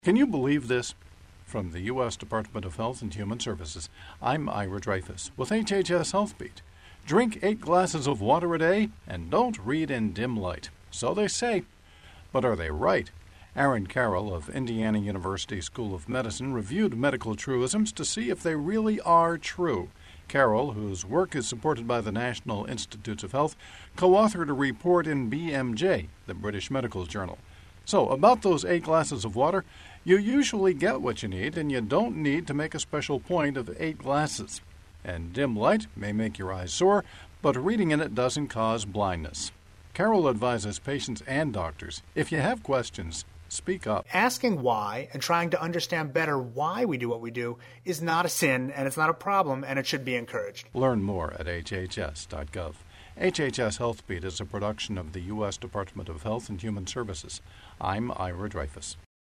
Can you believe this? From the U.S. Department of Health and Human Services, I'm Ira Dreyfus with HHS Healthbeat. Drink 8 glasses of water a day and don't read in dim light. So they say. But are they right? Aaron Carroll of Indiana University School of Medicine reviewed medical truisms to see if they really are true. Carroll, whose work is supported by the National Institutes of Health, co-authored a report in BMJ, the British Medical Journal. So, about those 8 glasses of water, you usually get what you need, and you don't need to make a special point of 8 glasses. And dim light may make your eyes sore, but reading in it doesn't cause blindness. Carroll advises patients and doctors, if you have questions, speak up. Asking why and trying to understand better why we do what we do is not a sin, and it's not a problem, and it should be encouraged. Learn more at hhs.gov. HHS Healthbeat is a production of the U.S. Department of Health and Human Services. I'm Ira Dreyfus.